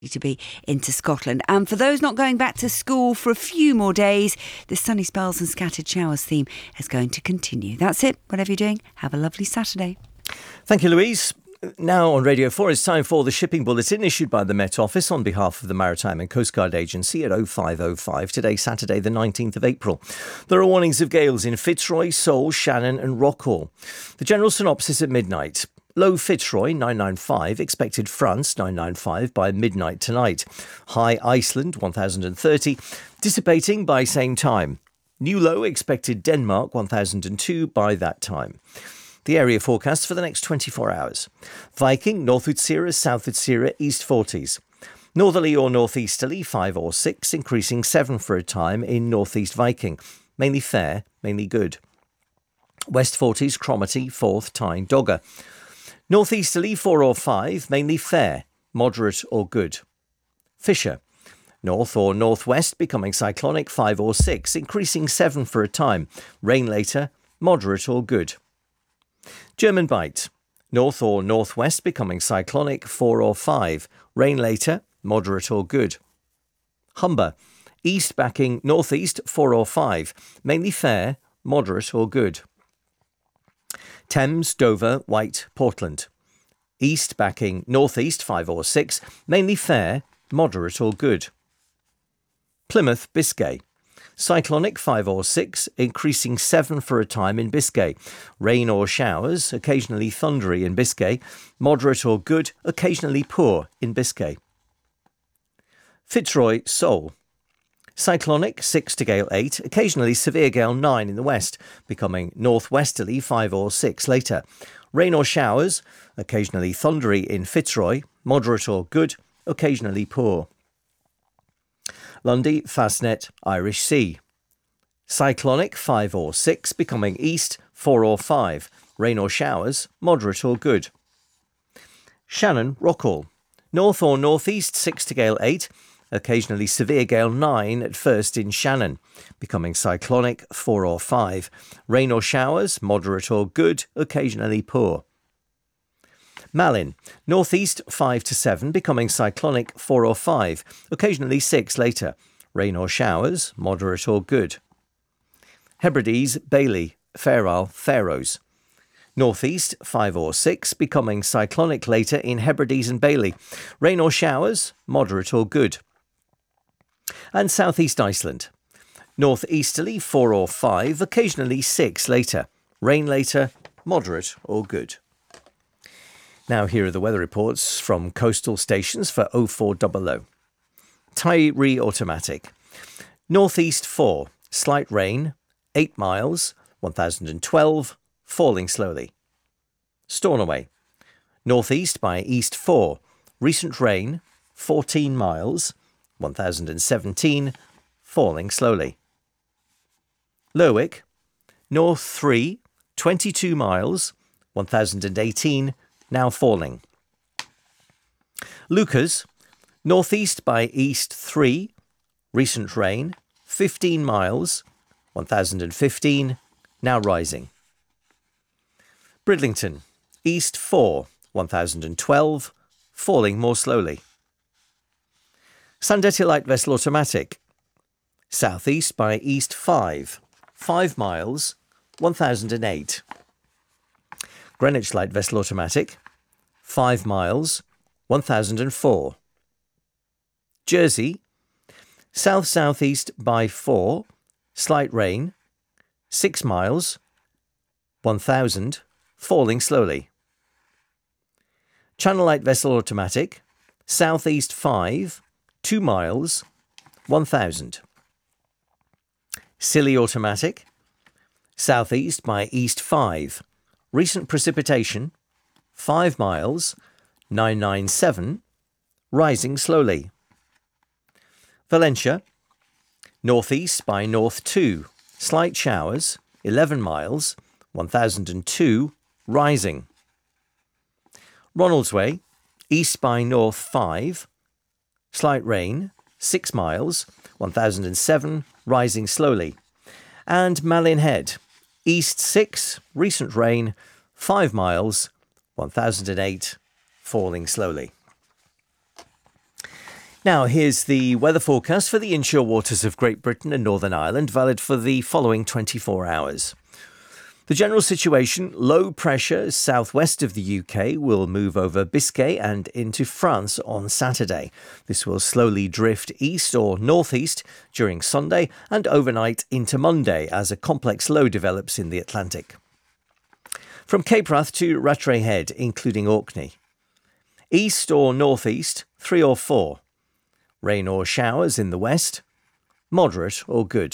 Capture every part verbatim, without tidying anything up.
to be into Scotland. And for those not going back to school for a few more days, the sunny spells and scattered showers theme is going to continue. That's it. Whatever you're doing, have a lovely Saturday. Thank you, Louise. Now on Radio four, it's time for the shipping bulletin issued by the Met Office on behalf of the Maritime and Coast Guard Agency at oh five oh five today, Saturday the nineteenth of April. There are warnings of gales in Fitzroy, Seoul, Shannon and Rockall. The general synopsis at midnight. Low Fitzroy nine nine five, expected France nine nine five by midnight tonight. High Iceland one thousand thirty, dissipating by same time. New low expected Denmark one thousand two by that time. The area forecast for the next twenty-four hours. Viking, North Utsira, South Utsira, East forties. Northerly or northeasterly five or six, increasing seven for a time in Northeast Viking. Mainly fair, mainly good. West forties, Cromarty, fourth, Tyne, Dogger. Northeasterly four or five, mainly fair, moderate or good. Fisher. North or northwest becoming cyclonic five or six, increasing seven for a time. Rain later, moderate or good. German Bight. North or northwest becoming cyclonic four or five. Rain later, moderate or good. Humber. East backing northeast four or five. Mainly fair, moderate or good. Thames, Dover, White, Portland. East backing northeast five or six. Mainly fair, moderate or good. Plymouth, Biscay. Cyclonic five or six, increasing seven for a time in Biscay. Rain or showers, occasionally thundery in Biscay. Moderate or good, occasionally poor in Biscay. Fitzroy, Seoul. Cyclonic six to gale eight, occasionally severe gale nine in the west, becoming northwesterly five or six later. Rain or showers, occasionally thundery in Fitzroy. Moderate or good, occasionally poor. Lundy, Fastnet, Irish Sea. Cyclonic five or six, becoming east four or five. Rain or showers, moderate or good. Shannon, Rockall. North or northeast six to gale eight, occasionally severe gale nine at first in Shannon, becoming cyclonic four or five. Rain or showers, moderate or good, occasionally poor. Malin, northeast five to seven, becoming cyclonic four or five, occasionally six later. Rain or showers, moderate or good. Hebrides, Bailey, Fair Isle, Faroes. Northeast five or six, becoming cyclonic later in Hebrides and Bailey. Rain or showers, moderate or good. And southeast Iceland. Northeasterly four or five, occasionally six later. Rain later, moderate or good. Now here are the weather reports from coastal stations for oh four hundred. Tyree Automatic. Northeast four, slight rain, eight miles, one thousand twelve, falling slowly. Stornoway. Northeast by east four, recent rain, fourteen miles, one thousand seventeen, falling slowly. Lerwick. North three, twenty-two miles, one thousand eighteen, now falling. Lucas, northeast by east three, recent rain, fifteen miles, one thousand fifteen, now rising. Bridlington, east four, one thousand twelve, falling more slowly. Sandetti Light Vessel Automatic, southeast by east five, five miles, one thousand eight. Greenwich Light Vessel Automatic, five miles, one thousand four. Jersey, south-southeast by four, slight rain, six miles, one thousand, falling slowly. Channel Light Vessel Automatic, southeast five, two miles, one thousand. Scilly Automatic, southeast by east five, recent precipitation, five miles, nine nine seven, rising slowly. Valentia, northeast by north two, slight showers, eleven miles, one thousand two, rising. Ronaldsway, east by north five, slight rain, six miles, one thousand seven, rising slowly. And Malin Head, east six, recent rain, five miles, one thousand eight, falling slowly. Now, here's the weather forecast for the inshore waters of Great Britain and Northern Ireland, valid for the following twenty-four hours. The general situation, low pressure southwest of the U K, will move over Biscay and into France on Saturday. This will slowly drift east or northeast during Sunday and overnight into Monday as a complex low develops in the Atlantic. From Cape Wrath to Rattray Head, including Orkney. East or northeast, three or four. Rain or showers in the west, moderate or good.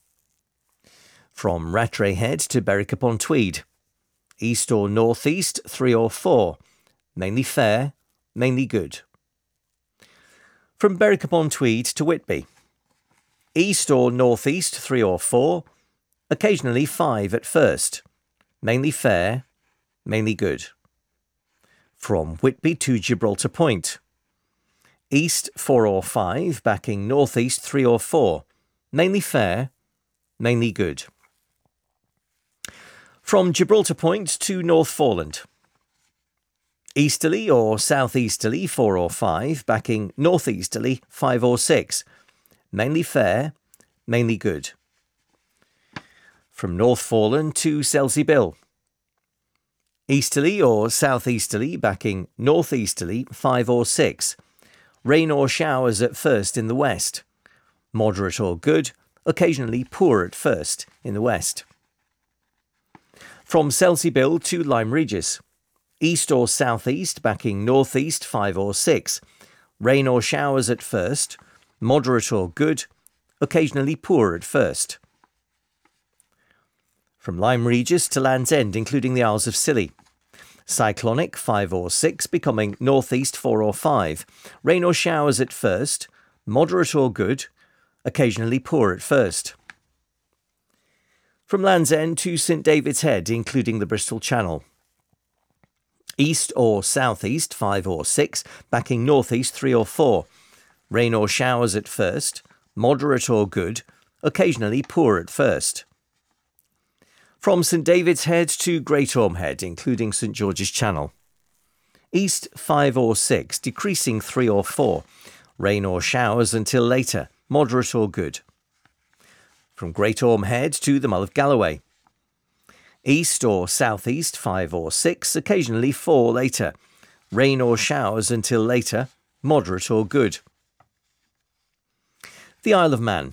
From Rattray Head to Berwick-upon-Tweed. East or northeast, three or four. Mainly fair, mainly good. From Berwick-upon-Tweed to Whitby. East or northeast, three or four. Occasionally five at first. Mainly fair, mainly good. From Whitby to Gibraltar Point. East four or five, backing northeast three or four. Mainly fair, mainly good. From Gibraltar Point to North Foreland. Easterly or southeasterly four or five, backing northeasterly five or six. Mainly fair, mainly good. From North Foreland to Selsey Bill. Easterly or southeasterly, backing northeasterly five or six. Rain or showers at first in the west. Moderate or good, occasionally poor at first in the west. From Selsey Bill to Lyme Regis. East or southeast, backing northeast five or six. Rain or showers at first. Moderate or good, occasionally poor at first. From Lyme Regis to Land's End, including the Isles of Scilly. Cyclonic five or six, becoming northeast four or five. Rain or showers at first, moderate or good, occasionally poor at first. From Land's End to St David's Head, including the Bristol Channel. East or southeast five or six, backing northeast three or four. Rain or showers at first, moderate or good, occasionally poor at first. From St David's Head to Great Orme Head, including St George's Channel. East five or six, decreasing three or four. Rain or showers until later, moderate or good. From Great Orme Head to the Mull of Galloway. East or southeast five or six, occasionally four later. Rain or showers until later, moderate or good. The Isle of Man.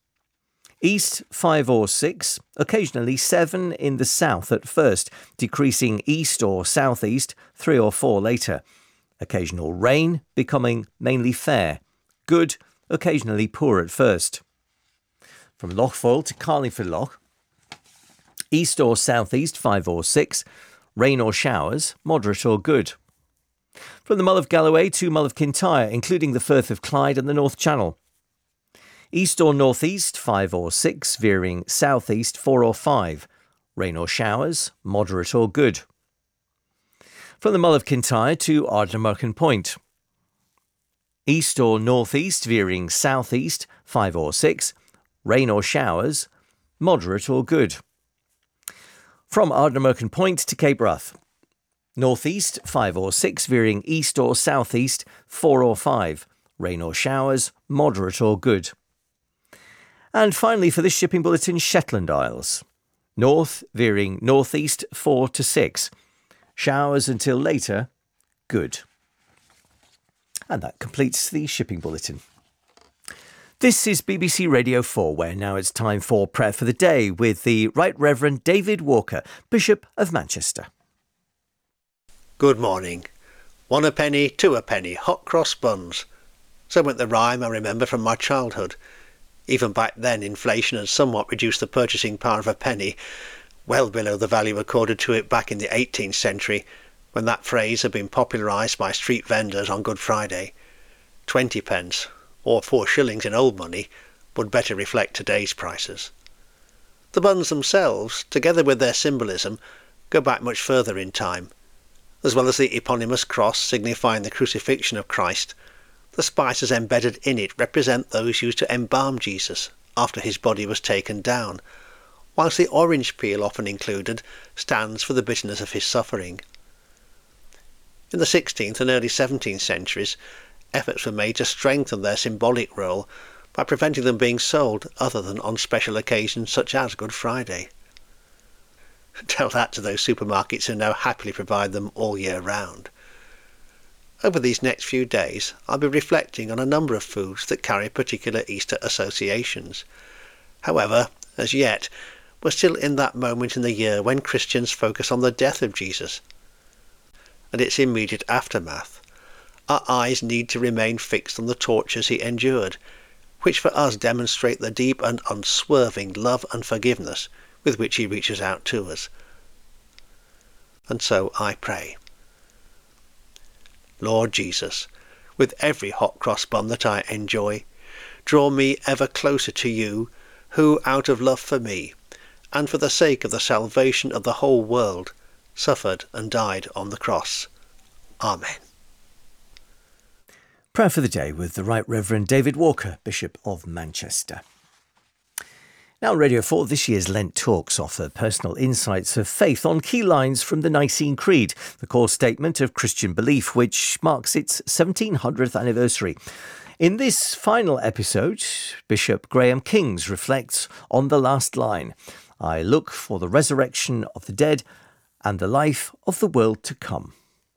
East five or six, occasionally seven in the south at first, decreasing east or southeast three or four later. Occasional rain, becoming mainly fair. Good, occasionally poor at first. From Loch Foyle to Carlingford Loch. East or southeast five or six, rain or showers, moderate or good. From the Mull of Galloway to Mull of Kintyre, including the Firth of Clyde and the North Channel. East or northeast, five or six, veering southeast, four or five. Rain or showers, moderate or good. From the Mull of Kintyre to Ardnamurchan Point. East or northeast, veering southeast, five or six. Rain or showers, moderate or good. From Ardnamurchan Point to Cape Wrath. Northeast, five or six, veering east or southeast, four or five. Rain or showers, moderate or good. And finally, for this shipping bulletin, Shetland Isles. North, veering northeast, four to six. Showers until later, good. And that completes the shipping bulletin. This is B B C Radio four, where now it's time for Prayer for the Day with the Right Reverend David Walker, Bishop of Manchester. Good morning. One a penny, two a penny, hot cross buns. So went the rhyme I remember from my childhood. Even back then, inflation had somewhat reduced the purchasing power of a penny, well below the value accorded to it back in the eighteenth century, when that phrase had been popularised by street vendors on Good Friday. Twenty pence, or four shillings in old money, would better reflect today's prices. The buns themselves, together with their symbolism, go back much further in time. As well as the eponymous cross signifying the crucifixion of Christ, the spices embedded in it represent those used to embalm Jesus after his body was taken down, whilst the orange peel often included stands for the bitterness of his suffering. In the sixteenth and early seventeenth centuries, efforts were made to strengthen their symbolic role by preventing them being sold other than on special occasions such as Good Friday. Tell that to those supermarkets who now happily provide them all year round. Over these next few days, I'll be reflecting on a number of foods that carry particular Easter associations. However, as yet, we're still in that moment in the year when Christians focus on the death of Jesus and its immediate aftermath. Our eyes need to remain fixed on the tortures he endured, which for us demonstrate the deep and unswerving love and forgiveness with which he reaches out to us. And so I pray. Lord Jesus, with every hot cross bun that I enjoy, draw me ever closer to you, who, out of love for me, and for the sake of the salvation of the whole world, suffered and died on the cross. Amen. Prayer for the day with the Right Reverend David Walker, Bishop of Manchester. Now, Radio four, this year's Lent Talks offer personal insights of faith on key lines from the Nicene Creed, the core statement of Christian belief, which marks its seventeen hundredth anniversary. In this final episode, Bishop Graham Kings reflects on the last line, I look for the resurrection of the dead and the life of the world to come.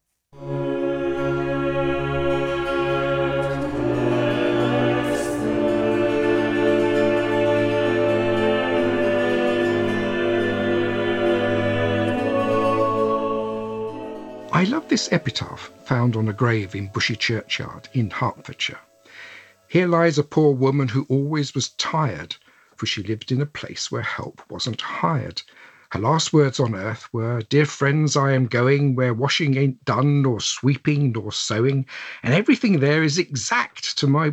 I love this epitaph found on a grave in Bushey Churchyard in Hertfordshire. Here lies a poor woman who always was tired, for she lived in a place where help wasn't hired. Her last words on earth were, Dear friends, I am going where washing ain't done, nor sweeping, nor sewing, and everything there is exact to my